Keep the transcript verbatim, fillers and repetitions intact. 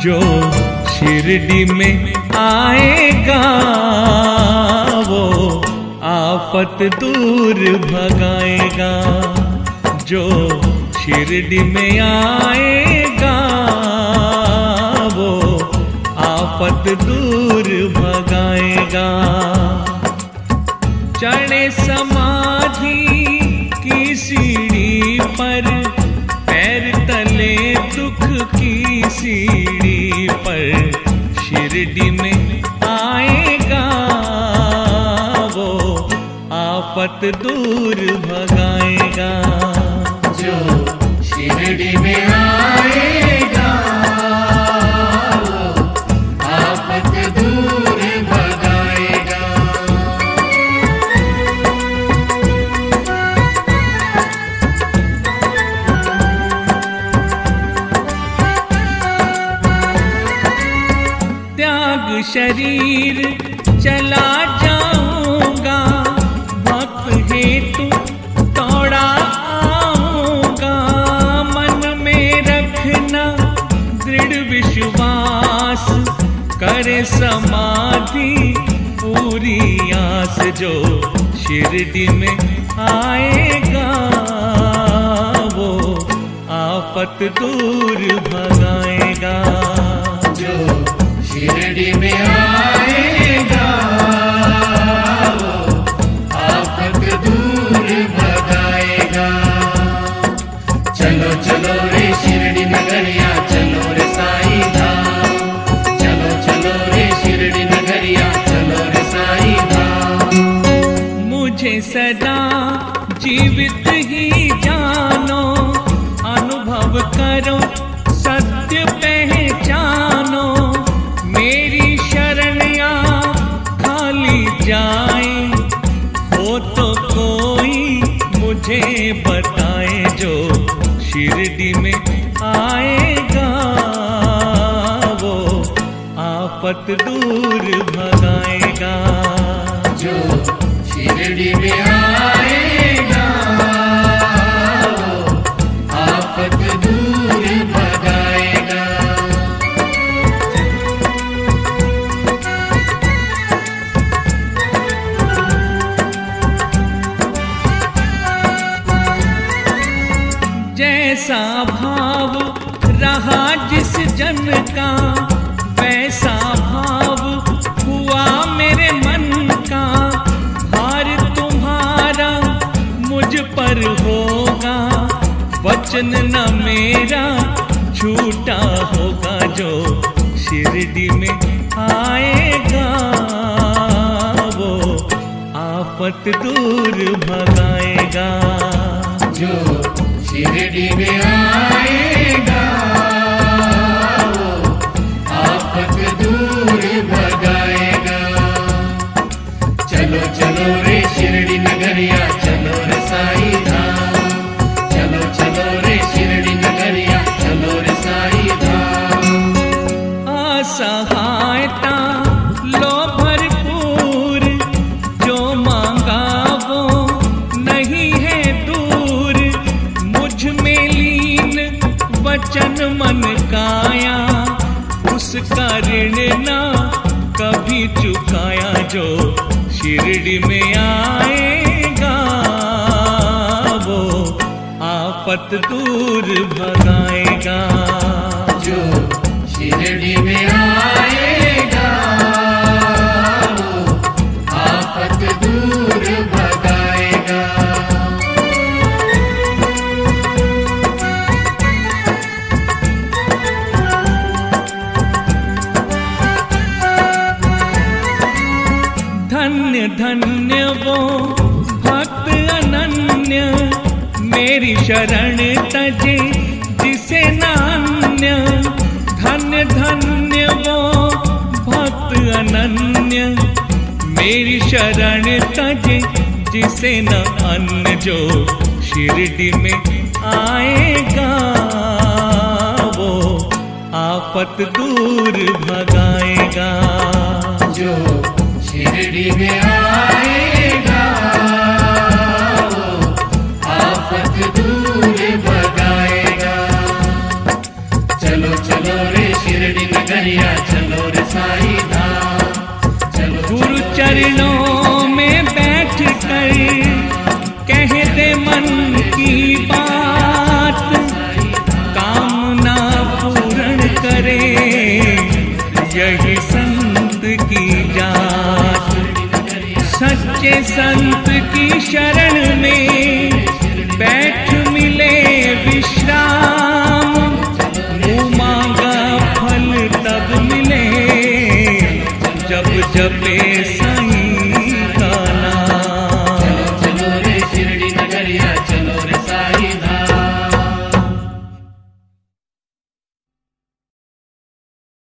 जो शिरडी में आएगा वो आफत दूर भगाएगा। जो शिरडी में आएगा वो आफत दूर भगाएगा। चढ़े समाधि की सीढ़ी पर, पैर तले दुख की सीढ़ी पर, शिरडी में आएगा वो आफत दूर भगाएगा। जो शिरडी में आएगा वो आफत दूर भगाएगा। त्याग शरीर चला जाऊंगा, भक्त हेतु दौड़ा आऊंगा। मन में रखना दृढ़ विश्वास, करे समाधि पूरी आस। जो शिरडी में आएगा वो आफत दूर भगाएगा। जो शिरडी में आएगा वो आफत दूर भगाएगा। चलो चलो रे शिरडी नगरिया, चलो रे साईं धाम। चलो चलो रे शिरडी नगरिया, चलो रे साईं धाम। मुझे सदा जीवित ही जानो, अनुभव करो सत्य पहचानो। मेरी शरणिया खाली जाए, हो तो कोई मुझे बताए। जो शिरडी में आएगा वो आफत दूर भगाएगा। जो शिरडी में आएगा वो आफत दूर भगाएगा। जैसा भाव रहा जिस जन का, वैसा भाव हुआ मेरे मन का। भार तुम्हारा मुझ पर होगा, वचन न मेरा झूठा होगा। जो शिरडी में आएगा वो आफत दूर भगाएगा। जो शिरडी में आएगा वो आफत दूर भगाएगा। चलो चलो रे शिरडी नगरिया, चलो रे साईं धाम। चलो चलो रे शिरडी नगरिया, चलो रे साईं धाम। असहायता लो भरपूर, जो मांगा वो नहीं है दूर। मुझ में लीन वचन मन काया, उसका ऋण ना कभी चुकाया। जो शिरडी में आएगा वो आफत दूर भगाएगा। जो शिरडी में आएगा वो आफत दूर भगाएगा। धन्य धन्य वो भक्त अनन्य, मेरी शरण तजे जिसे नान्य। धन्य धन्य वो भक्त अनन्य, मेरी शरण तजे जिसे न अन्य। जो शिरडी में आएगा वो आफत दूर भगाएगा। जो शिरडी में आएगा वो आफत दूर भगाएगा। चलो चलो चलो रे शिरडी नगरिया, चलो रे साईं धाम। चलो गुरु चरणों में बैठ कर कह दे मन की बात, कामना पूर्ण करे यही संत की जात। सच्चे संत की शरण में बैठ मिले विश्राम, मुँह मांगा फल तब मिले जब जपे